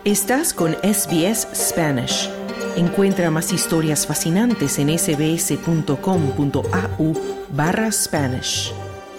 Estás con SBS Spanish. Encuentra más historias fascinantes en sbs.com.au/Spanish.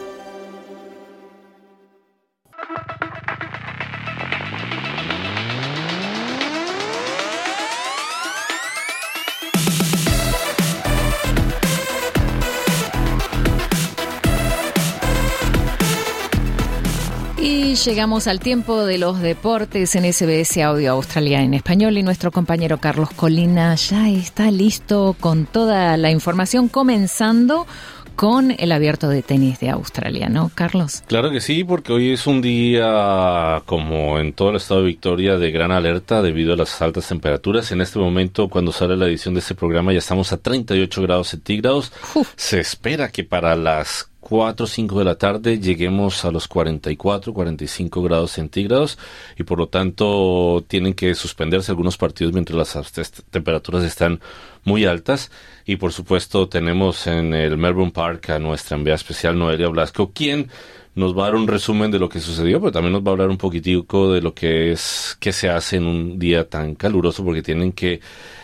Y llegamos al tiempo de los deportes en SBS Audio Australia en español y nuestro compañero Carlos Colina ya está listo con toda la información, comenzando con el Abierto de Tenis de Australia, ¿no, Carlos? Claro que sí, porque hoy es un día, como en todo el estado de Victoria, de gran alerta debido a las altas temperaturas. En este momento, cuando sale la edición de este programa, ya estamos a 38 grados centígrados. Se espera que para las 4 o 5 de la tarde lleguemos a los 44, 45 grados centígrados y por lo tanto tienen que suspenderse algunos partidos mientras las temperaturas están muy altas. Y por supuesto tenemos en el Melbourne Park a nuestra enviada especial Noelia Blasco, quien nos va a dar un resumen de lo que sucedió, pero también nos va a hablar un poquitico de lo que se hace en un día tan caluroso, porque tienen que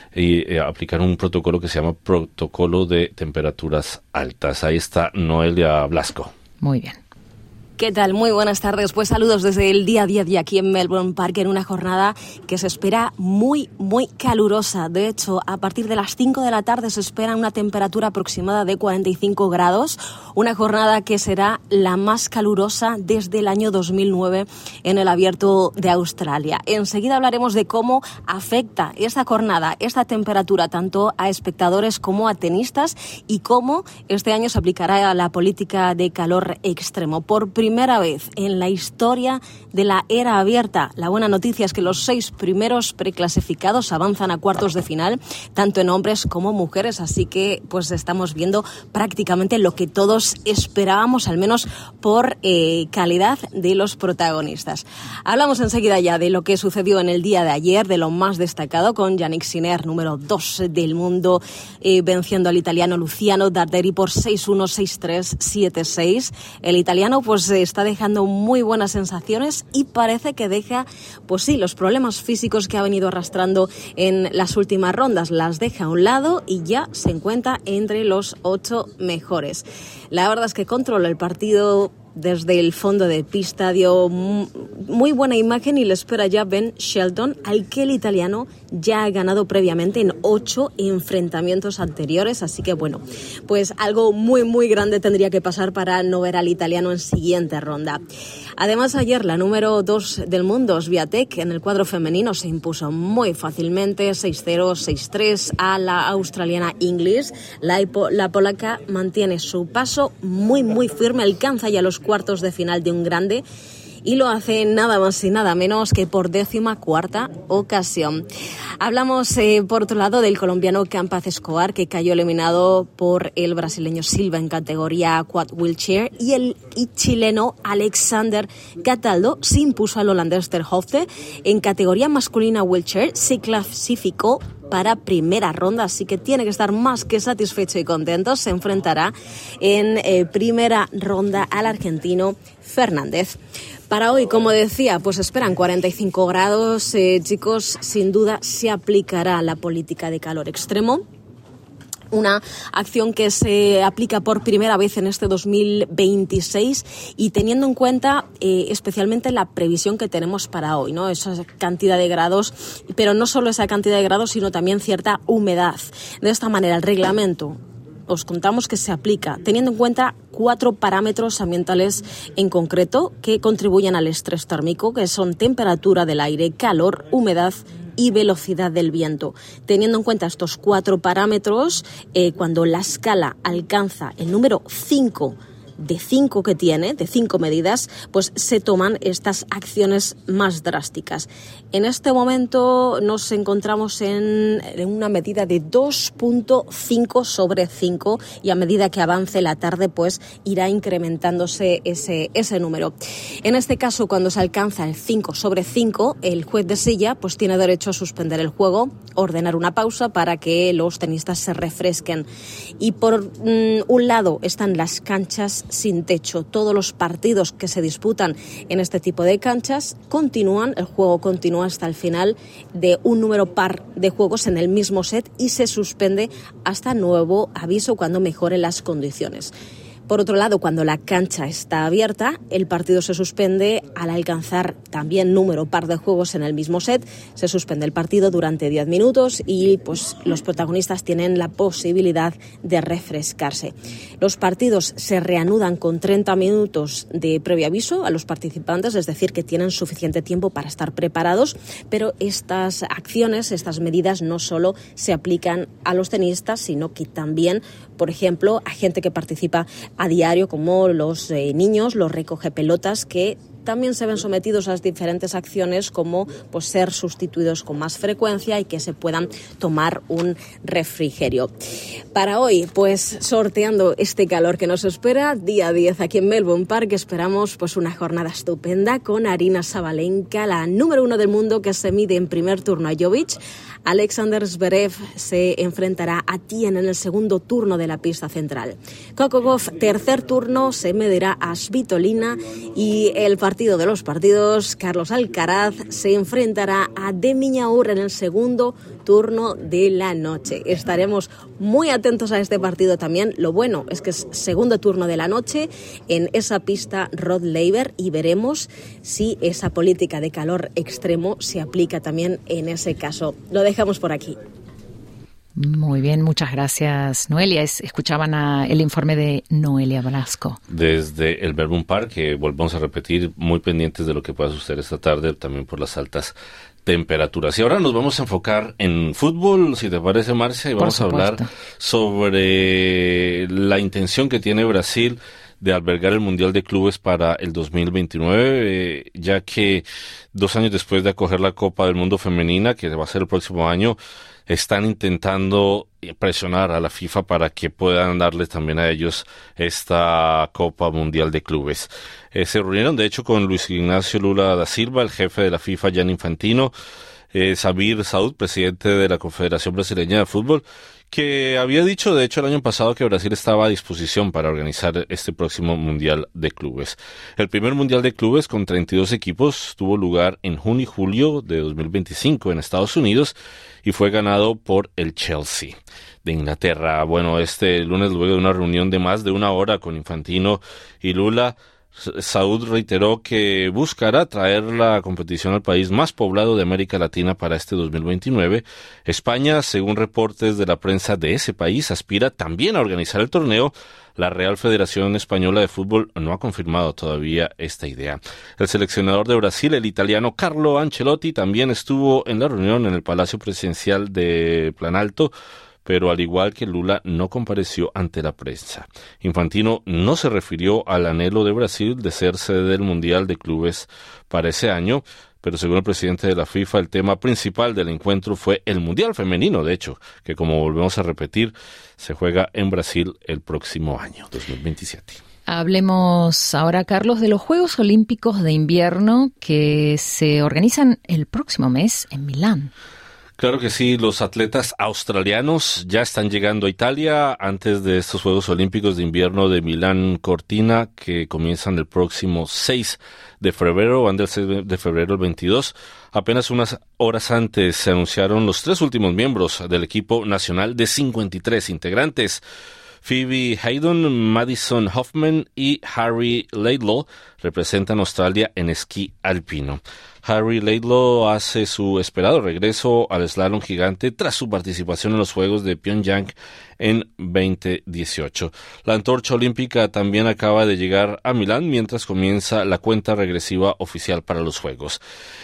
aplicar un protocolo que se llama protocolo de temperaturas altas. Ahí está Noelia Blasco. Muy bien. ¿Qué tal? Muy buenas tardes. Pues saludos desde el día a día de aquí en Melbourne Park, en una jornada que se espera muy, muy calurosa. De hecho, a partir de las 5 de la tarde se espera una temperatura aproximada de 45 grados, una jornada que será la más calurosa desde el año 2009 en el Abierto de Australia. Enseguida hablaremos de cómo afecta esta jornada, esta temperatura, tanto a espectadores como a tenistas, y cómo este año se aplicará a la política de calor extremo. Por primera vez en la historia de la era abierta, la buena noticia es que los 6 primeros preclasificados avanzan a cuartos de final, tanto en hombres como mujeres, así que pues estamos viendo prácticamente lo que todos esperábamos, al menos por calidad de los protagonistas. Hablamos enseguida ya de lo que sucedió en el día de ayer, de lo más destacado, con Jannik Sinner, número 2 del mundo, venciendo al italiano Luciano Darderi por 6-1, 6-3, 7-6. El italiano pues está dejando muy buenas sensaciones y parece que deja, pues sí, los problemas físicos que ha venido arrastrando en las últimas rondas, las deja a un lado y ya se encuentra entre los 8 mejores. La verdad es que controla el partido desde el fondo de pista, dio muy buena imagen y le espera ya Ben Shelton, al que el italiano ya ha ganado previamente en 8 enfrentamientos anteriores, así que bueno, pues algo muy muy grande tendría que pasar para no ver al italiano en siguiente ronda. Además, ayer la número 2 del mundo, Swiatek, en el cuadro femenino se impuso muy fácilmente, 6-0, 6-3 a la australiana Inglis. La polaca mantiene su paso muy muy firme, alcanza ya los cuartos de final de un grande y lo hace nada más y nada menos que por 14ª ocasión. Hablamos, por otro lado, del colombiano Campas Escobar, que cayó eliminado por el brasileño Silva en categoría quad wheelchair, y el chileno Alexander Cataldo se impuso al holandés Ter Hofte. En categoría masculina wheelchair se clasificó para primera ronda, así que tiene que estar más que satisfecho y contento. Se enfrentará en primera ronda al argentino Fernández. Para hoy, como decía, pues esperan 45 grados. Chicos, sin duda se aplicará la política de calor extremo. Una acción que se aplica por primera vez en este 2026 y teniendo en cuenta especialmente la previsión que tenemos para hoy, ¿no? Esa cantidad de grados, pero no solo esa cantidad de grados, sino también cierta humedad. De esta manera, el reglamento, os contamos que se aplica teniendo en cuenta 4 parámetros ambientales en concreto que contribuyen al estrés térmico, que son temperatura del aire, calor, humedad y velocidad del viento. Teniendo en cuenta estos 4 parámetros, cuando la escala alcanza el número 5 de 5 que tiene, de 5 medidas, pues se toman estas acciones más drásticas. En este momento nos encontramos en una medida de 2.5 sobre 5 y a medida que avance la tarde pues irá incrementándose ese número. En este caso, cuando se alcanza el 5 sobre 5, el juez de silla pues tiene derecho a suspender el juego, ordenar una pausa para que los tenistas se refresquen. Y por un lado están las canchas es sin techo. Todos los partidos que se disputan en este tipo de canchas continúan, el juego continúa hasta el final de un número par de juegos en el mismo set y se suspende hasta nuevo aviso cuando mejoren las condiciones. Por otro lado, cuando la cancha está abierta, el partido se suspende al alcanzar también número par de juegos en el mismo set. Se suspende el partido durante 10 minutos y pues los protagonistas tienen la posibilidad de refrescarse. Los partidos se reanudan con 30 minutos de previo aviso a los participantes, es decir, que tienen suficiente tiempo para estar preparados, pero estas acciones, estas medidas no solo se aplican a los tenistas, sino que también, por ejemplo, a gente que participa a diario, como los niños, los recogepelotas, que también se ven sometidos a diferentes acciones como pues, ser sustituidos con más frecuencia y que se puedan tomar un refrigerio. Para hoy, pues sorteando este calor que nos espera, día 10 aquí en Melbourne Park, esperamos pues una jornada estupenda con Aryna Sabalenka, la número 1 del mundo, que se mide en primer turno a Djokovic. Alexander Zverev se enfrentará a Tien en el segundo turno de la pista central. Coco Gauff, tercer turno, se medirá a Svitolina, y el partido de los partidos, Carlos Alcaraz se enfrentará a De Minaur en el segundo turno de la noche. Estaremos muy atentos a este partido también. Lo bueno es que es segundo turno de la noche en esa pista Rod Laver y veremos si esa política de calor extremo se aplica también en ese caso. Lo dejamos por aquí. Muy bien, muchas gracias, Noelia. Escuchaban el informe de Noelia Velasco. Desde el Melbourne Park, que volvemos a repetir, muy pendientes de lo que pueda suceder esta tarde, también por las altas temperaturas. Y ahora nos vamos a enfocar en fútbol, si te parece, Marcia, y vamos a hablar sobre la intención que tiene Brasil de albergar el Mundial de Clubes para el 2029, ya que 2 años después de acoger la Copa del Mundo Femenina, que va a ser el próximo año, están intentando presionar a la FIFA para que puedan darles también a ellos esta Copa Mundial de Clubes. Se reunieron, de hecho, con Luis Ignacio Lula da Silva, el jefe de la FIFA, Gianni Infantino, Samir Saud, presidente de la Confederación Brasileña de Fútbol, que había dicho, de hecho, el año pasado que Brasil estaba a disposición para organizar este próximo Mundial de Clubes. El primer Mundial de Clubes, con 32 equipos, tuvo lugar en junio y julio de 2025 en Estados Unidos y fue ganado por el Chelsea de Inglaterra. Bueno, este lunes, luego de una reunión de más de 1 hora con Infantino y Lula, Saud reiteró que buscará traer la competición al país más poblado de América Latina para este 2029. España, según reportes de la prensa de ese país, aspira también a organizar el torneo. La Real Federación Española de Fútbol no ha confirmado todavía esta idea. El seleccionador de Brasil, el italiano Carlo Ancelotti, también estuvo en la reunión en el Palacio Presidencial de Planalto, pero al igual que Lula no compareció ante la prensa. Infantino no se refirió al anhelo de Brasil de ser sede del Mundial de Clubes para ese año, pero según el presidente de la FIFA, el tema principal del encuentro fue el Mundial Femenino, de hecho, que como volvemos a repetir, se juega en Brasil el próximo año, 2027. Hablemos ahora, Carlos, de los Juegos Olímpicos de Invierno que se organizan el próximo mes en Milán. Claro que sí, los atletas australianos ya están llegando a Italia antes de estos Juegos Olímpicos de Invierno de Milán Cortina, que comienzan el próximo 6 de febrero, van del 6 de febrero al 22. Apenas unas horas antes se anunciaron los 3 últimos miembros del equipo nacional de 53 integrantes. Phoebe Haydon, Madison Hoffman y Harry Laidlaw representan a Australia en esquí alpino. Harry Laidlaw hace su esperado regreso al slalom gigante tras su participación en los Juegos de Pyongyang en 2018. La antorcha olímpica también acaba de llegar a Milán mientras comienza la cuenta regresiva oficial para los Juegos.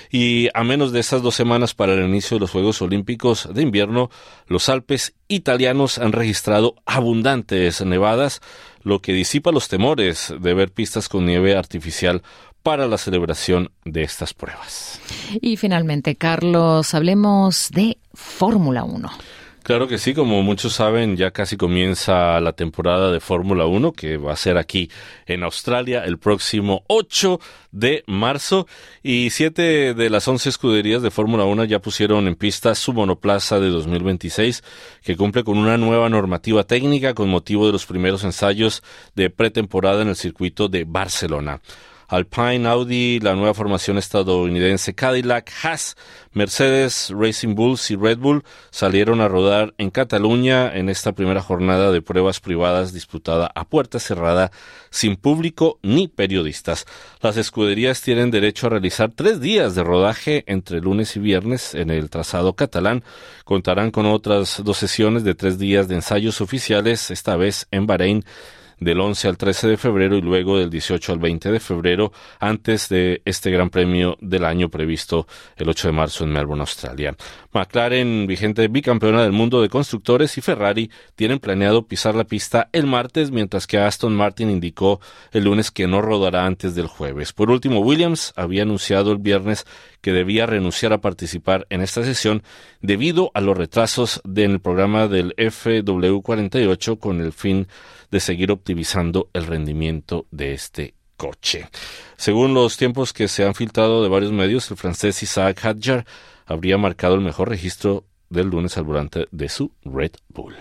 Y a menos de estas 2 semanas para el inicio de los Juegos Olímpicos de Invierno, los Alpes italianos han registrado abundantes nevadas, lo que disipa los temores de ver pistas con nieve artificial para la celebración de estas pruebas. Y finalmente, Carlos, hablemos de Fórmula 1. Claro que sí, como muchos saben, ya casi comienza la temporada de Fórmula 1, que va a ser aquí en Australia el próximo 8 de marzo, y 7 de las 11 escuderías de Fórmula 1 ya pusieron en pista su monoplaza de 2026, que cumple con una nueva normativa técnica con motivo de los primeros ensayos de pretemporada en el circuito de Barcelona. Alpine, Audi, la nueva formación estadounidense Cadillac, Haas, Mercedes, Racing Bulls y Red Bull salieron a rodar en Cataluña en esta primera jornada de pruebas privadas disputada a puerta cerrada, sin público ni periodistas. Las escuderías tienen derecho a realizar 3 días de rodaje entre lunes y viernes en el trazado catalán. Contarán con otras 2 sesiones de 3 días de ensayos oficiales, esta vez en Bahrein, del 11 al 13 de febrero y luego del 18 al 20 de febrero, antes de este Gran Premio del año previsto el 8 de marzo en Melbourne, Australia. McLaren, vigente bicampeona del mundo de constructores, y Ferrari tienen planeado pisar la pista el martes, mientras que Aston Martin indicó el lunes que no rodará antes del jueves. Por último, Williams había anunciado el viernes que debía renunciar a participar en esta sesión debido a los retrasos en el programa del FW48 con el fin de seguir optimizando el rendimiento de este coche. Según los tiempos que se han filtrado de varios medios, el francés Isaac Hadjar habría marcado el mejor registro del lunes al volante de su Red Bull.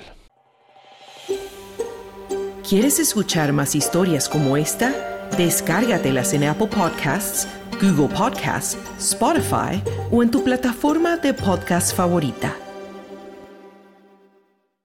¿Quieres escuchar más historias como esta? Descárgatelas en Apple Podcasts, Google Podcasts, Spotify o en tu plataforma de podcast favorita.